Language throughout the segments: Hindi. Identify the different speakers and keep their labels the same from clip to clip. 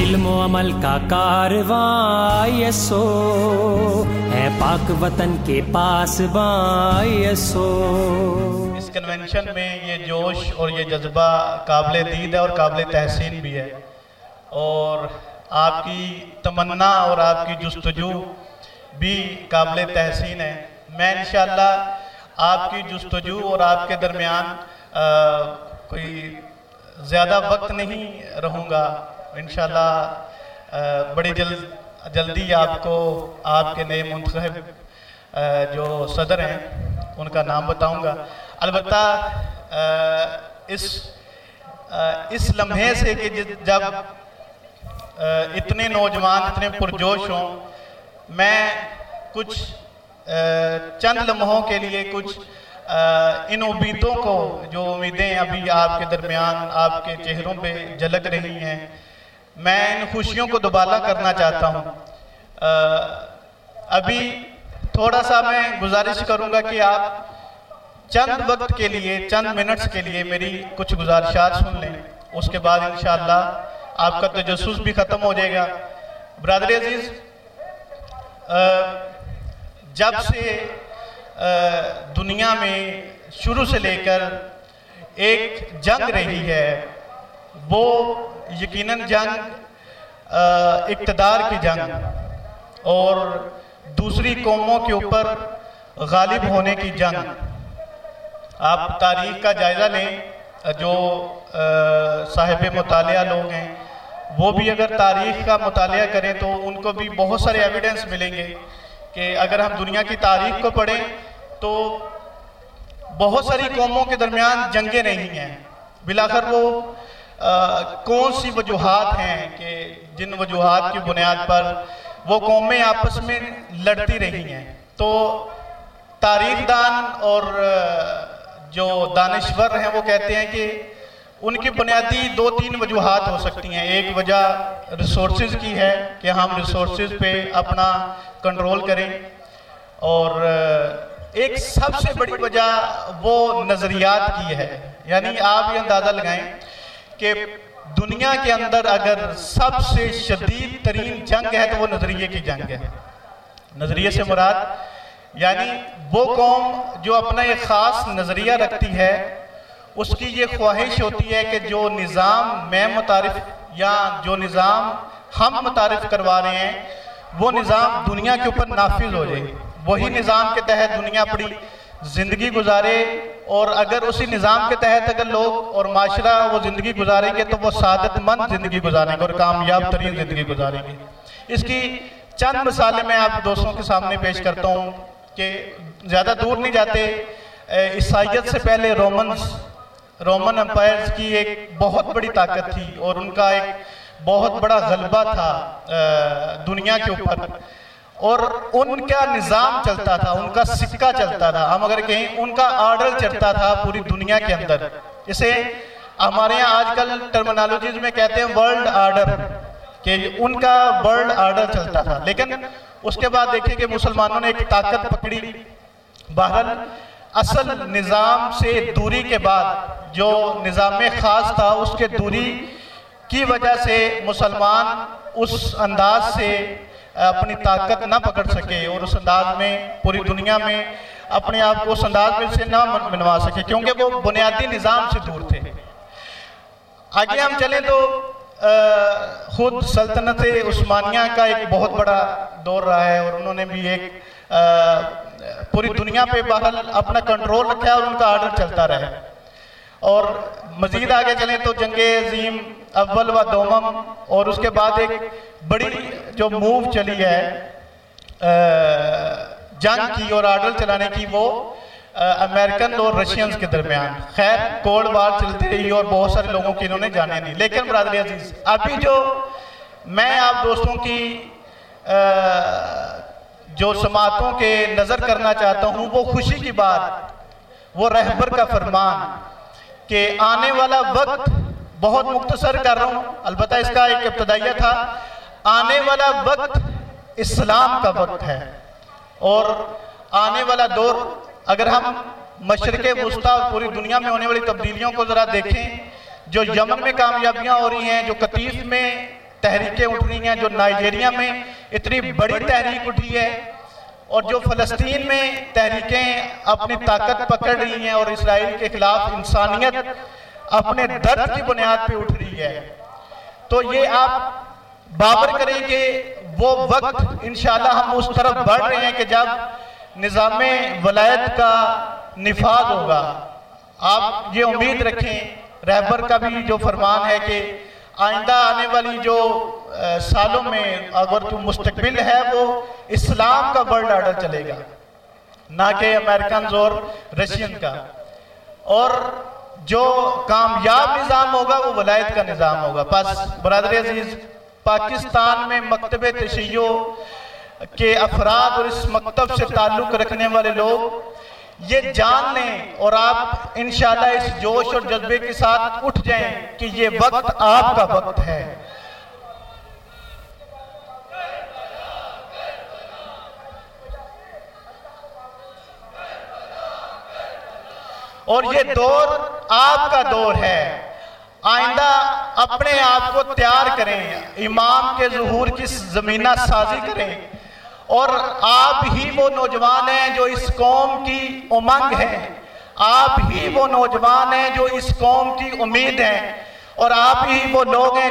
Speaker 1: इल्म अमल का कारवां यसो है पाक वतन के पास यसो।
Speaker 2: इस कन्वेंशन में ये जोश और ये जज्बा काबिल दीद है और काबिल तहसीन भी है, और आपकी तमन्ना और आपकी जुस्तजू भी काबिल तहसीन है। मैं इंशाअल्लाह आपकी जुस्तजू और आपके दरमियान कोई ज़्यादा वक्त नहीं रहूँगा। इंशाअल्लाह बड़ी जल्दी आपको आपके नए मुंतखब जो सदर हैं उनका नाम बताऊँगा। अलबत्ता इस लम्हे से कि जब इतने नौजवान इतने पुरजोश हों, मैं कुछ चंद लम्हों के लिए कुछ इन उम्मीदों को, जो उम्मीदें अभी आपके दरमियान आपके चेहरों पे झलक रही हैं, मैं इन खुशियों को दुबाला करना चाहता हूँ। अभी थोड़ा सा मैं गुजारिश करूँगा कि आप चंद वक्त के लिए, चंद मिनट्स के लिए मेरी कुछ गुजारिशात सुन लें, उसके बाद इंशाअल्लाह आपका तजस्सुस भी ख़त्म हो जाएगा। ब्रदर अजीज़, जब से दुनिया में शुरू से लेकर एक जंग रही है, वो यकीनन जंग इक़्तिदार की जंग और दूसरी कौमों के ऊपर गालिब होने की जंग। आप तारीख़ का जायज़ा लें, जो साहिब मुतालिया लोग हैं वो भी अगर तारीख़ का मुतालिया करें तो उनको भी बहुत सारे एविडेंस मिलेंगे कि अगर हम दुनिया की तारीख़ को पढ़ें तो बहुत सारी कौमों के दरमियान जंगें रही हैं। बिलाखिर वो कौन सी वजूहात हैं कि जिन वजूहात की बुनियाद पर वो कौमें आपस में लड़ती रही हैं। तो तारीख़दान और जो दानिश्वर हैं वो कहते हैं कि उनकी बुनियादी 2-3 वजूहात हो सकती हैं। एक वजह रिसोर्सेज की है कि हम रिसोर्सेज पे अपना कंट्रोल करें, और एक सबसे बड़ी वजह वो नज़रियात की है। यानी आप ये अंदाज़ा लगाएं कि दुनिया के अंदर अगर सबसे शदीद तरीन जंग है तो वो नज़रिए की जंग है। नज़रिए से मुराद यानी वो कौम जो अपना एक ख़ास नज़रिया रखती है, उसकी ये ख्वाहिश होती है कि जो निज़ाम मैं मुतारिफ या जो निज़ाम हम मुतारिफ करवा रहे हैं वो निज़ाम दुनिया के ऊपर नाफिज हो जाए, वही निज़ाम के तहत दुनिया अपनी ज़िंदगी गुजारे। और अगर उसी निज़ाम के तहत अगर लोग और माशरा वो ज़िंदगी गुजारेंगे तो वो सादतमंद ज़िंदगी गुजारेंगे और कामयाब तरीन ज़िंदगी गुजारेंगे। इसकी चंद मिसालें मैं आप दोस्तों के सामने पेश करता हूँ कि ज़्यादा दूर नहीं जाते। ईसाइयत से पहले रोमन एम्पायर्स की एक बहुत बड़ी ताकत थी और उनका एक बहुत बड़ा गलबा था दुनिया के ऊपर, और उनका निज़ाम चलता था, उनका सिक्का चलता था, हम अगर कहें उनका ऑर्डर चलता था पूरी दुनिया के अंदर। इसे हमारे यहाँ आजकल टर्मिनोलॉजीज में कहते हैं वर्ल्ड ऑर्डर, कि उनका वर्ल्ड ऑर्डर चलता था। लेकिन उसके बाद देखिए कि मुसलमानों ने एक ताकत पकड़ी। बहरहाल असल निज़ाम से दूरी के बाद जो निज़ाम ख़ास था उसके दूरी की वजह से मुसलमान उस अंदाज से अपनी ताकत ना पकड़ सके और उस अंदाज में पूरी दुनिया में अपने आप को उस अंदाज में से ना मनवा सके, क्योंकि वो बुनियादी निज़ाम से दूर थे। आगे हम चलें तो खुद सल्तनत उस्मानिया का एक बहुत बड़ा दौर रहा है और उन्होंने भी एक पूरी दुनिया पे बहरहाल अपना कंट्रोल रखा है और उनका ऑर्डर चलता रहा है। और मज़ीद आगे चलें तो जंगे अज़ीम अव्वल व दोमम, और उसके बाद एक बड़ी जो मूव चली है जंग की और ऑर्डर चलाने की, वो अमेरिकन और रशियंस के दरमियान। खैर कोल्ड वार चलती रही और बहुत सारे लोगों की इन्होंने जाने नहीं। लेकिन ब्रदर अजीज, अभी जो मैं आप दोस्तों की जो समातों के नज़र करना चाहता हूँ वो खुशी की बात, वो रहबर का फरमान कि आने वाला वक्त बहुत मुख्तसर कर रहा हूँ, अलबत्ता इसका एक इब्तदाइया था। आने वाला वक्त इस्लाम का वक्त है और आने वाला दौर, अगर हम मशरिक़े वुस्ता और पूरी दुनिया में होने वाली तब्दीलियों को ज़रा देखें, जो यमन में कामयाबियाँ हो रही हैं, जो कतीफ में तहरीकें उठ रही हैं, जो नाइजीरिया में इतनी बड़ी तहरीक उठी है और जो फ़लस्तीन में तहरीकें अपनी ताकत पकड़ रही हैं और इसराइल के खिलाफ इंसानियत अपने दर्द की बुनियाद पे उठ रही है। तो ये आप बावर करें कि वो वक्त इंशाल्लाह हम उस तरफ बढ़ रहे हैं कि जब निज़ामे वलायत का निफाज होगा। आप ये उम्मीद रखें, रहबर का भी जो फरमान है कि आइंदा आने वाली जो सालों में अगर तो मुस्तकबिल है वो इस्लाम का वर्ल्ड ऑर्डर चलेगा, ना कि अमेरिकन और रशियन का। और जो कामयाब निज़ाम होगा वो वलायत का निज़ाम होगा। बस बरादर अजीज, पाकिस्तान में मकतब तशय्यो के अफराद और इस मकतब से ताल्लुक़ रखने वाले लोग ये जान लें और आप इंशाल्लाह इस जोश और जज्बे के साथ उठ जाएं कि ये वक्त आपका वक्त है। और ये दौर आपका दौर है। आइंदा अपने आप को तैयार करें, इमाम के ज़ुहूर की ज़मीना साजी करें। और आप ही वो नौजवान हैं जो इस कौम की उमंग है, आप ही वो नौजवान हैं जो इस कौम की उम्मीद हैं, और आप ही वो लोग हैं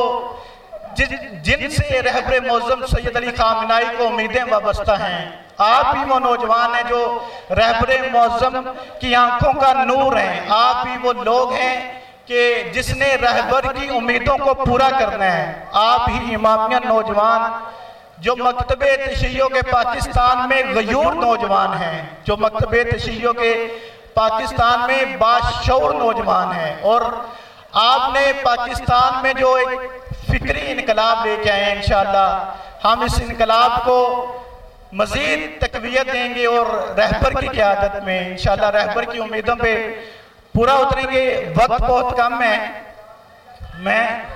Speaker 2: जिनसे रहबर मुअज़्ज़म सैयद अली खामेनी को उम्मीदें वाबस्ता हैं। आप ही वो नौजवान हैं जो रहबर मुअज़्ज़म की आंखों का नूर हैं। आप ही वो लोग हैं कि जिसने रहबर की उम्मीदों को पूरा करना है। आप ही इमामिया नौजवान जो मकतबे तशय्यो के पाकिस्तान में गयूर नौजवान हैं, जो मकतबे तशय्यो के पाकिस्तान में बाशऊर नौजवान हैं। और आपने पाकिस्तान में जो एक फिक्री इनकलाब लेके आए हैं, इंशाअल्लाह हम इस इनकलाब को मज़ीद तक़वियत देंगे और रहबर की क़यादत में इंशाअल्लाह रहबर की उम्मीदों पे पूरा उतरेंगे। वक्त बहुत कम है। मैं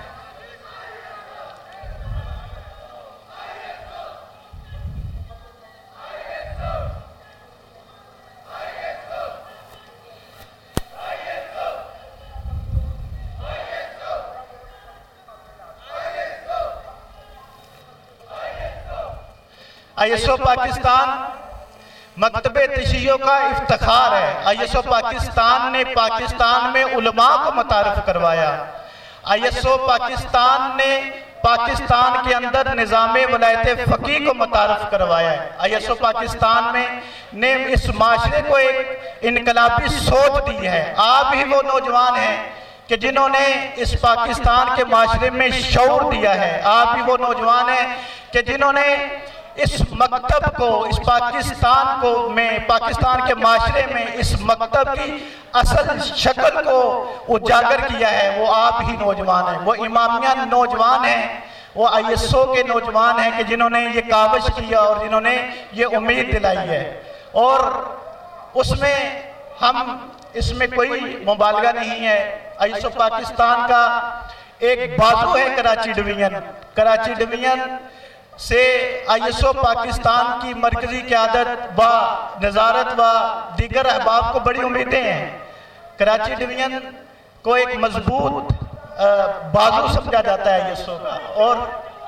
Speaker 2: ISO पाकिस्तान मकतबे तशय्यो का इफ्तिखार है। ISO पाकिस्तान ने पाकिस्तान में उलमा को मुतारिफ करवाया। ISO पाकिस्तान ने पाकिस्तान के अंदर निज़ामे वलायत फ़क़ीह को मुतारिफ करवाया है। ISO पाकिस्तान में ने इस माशरे को एक इनकलाबी सोच दी है। आप ही वो नौजवान हैं कि जिन्होंने इस पाकिस्तान के माशरे में शऊर दिया है। आप ही वो नौजवान हैं कि जिन्होंने इस मकतब को, इस पाकिस्तान को में पाकिस्तान के माशरे में इस मकतब की असल शक्ल को उजागर किया है। वो आप ही नौजवान हैं, वो इमामिया नौजवान हैं, वो ISO के नौजवान हैं कि जिन्होंने ये काविश किया और जिन्होंने ये उम्मीद दिलाई है। और उसमें हम इसमें कोई मुबालगा नहीं है। ISO पाकिस्तान का एक बाजू है कराची डिवीजन। कराची डिवीजन से ISO पाकिस्तान की मरकजी क़यादत व नज़ारत व दीगर अहबाब को बड़ी उम्मीदें हैं। कराची डिवीजन को एक मजबूत बाजू समझा जाता है ISO का। और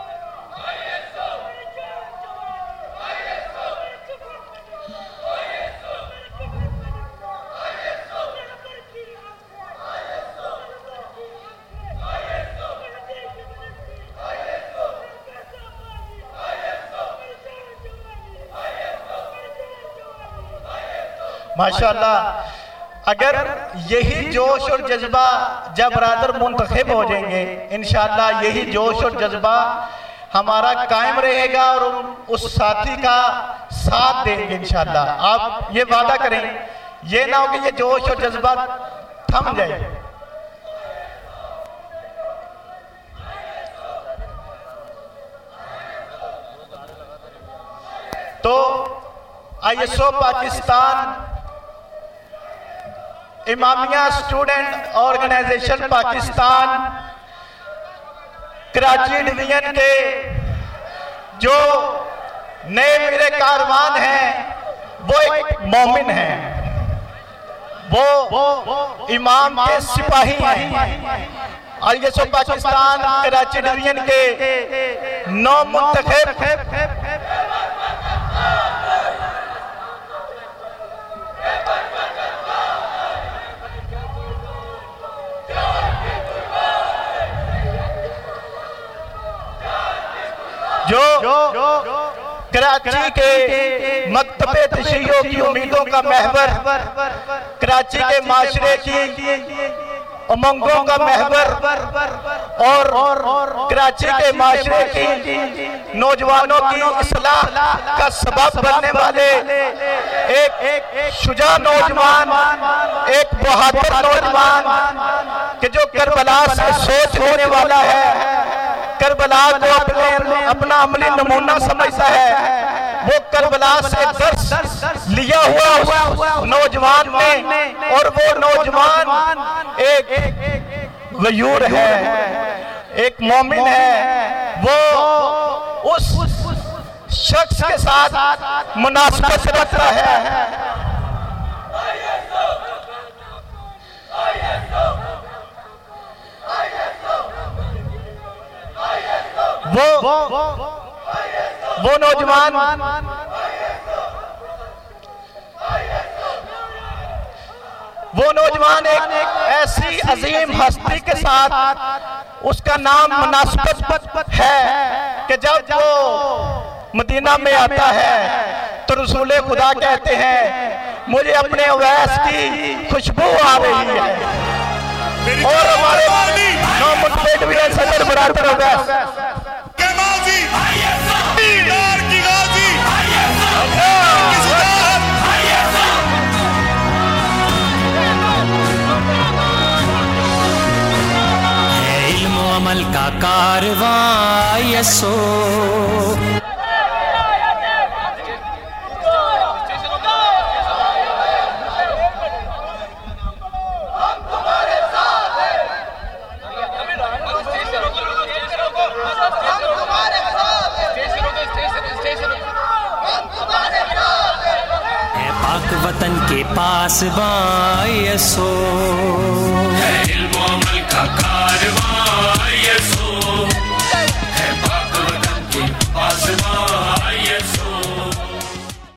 Speaker 2: माशाअल्लाह, अगर यही जोश और जज्बा जब बरादर मुंतखब हो जाएंगे, इंशाअल्लाह यही जोश और जज्बा हमारा कायम रहेगा और उस साथी का साथ देंगे इंशाअल्लाह। आप ये वादा करें, ये ना हो कि ये जोश और जज्बा थम जाए। तो ISO Pakistan, Imamia student organization Pakistan, Karachi division के जो नए मेरे कारवान हैं, वो एक मोमिन हैं, वो इमाम के सिपाही हैं। और ये सो पाकिस्तान कराची डिवीजन के 9 मुंतखब जो कराची के मकतबे तशय्युओ की उम्मीदों का महवर, कराची के माशरे की उमंगों का महवर और कराची के माशरे की नौजवानों की इस्लाह का सबब बनने वाले एक शुजा नौजवान, एक बहादुर नौजवान कि जो करबला से सोच होने वाला है, करबला को अपना अमली नमूना समझता है, वो करबला से दर्स लिया हुआ नौजवान में, और वो नौजवान एक गयूर है, एक मोमिन है, वो उस शख्स के साथ मुनासबत रखता है। वो नौजवान एक ऐसी अजीम हस्ती के साथ उसका नाम मुनासबत है कि जब वो मदीना में आता है तो रसूल खुदा कहते हैं मुझे अपने अवैस की खुशबू आ रही है। और हमारे सदर बराबर अवैस
Speaker 1: अमल का कारवां यसो पाक वतन के पास बां यसो।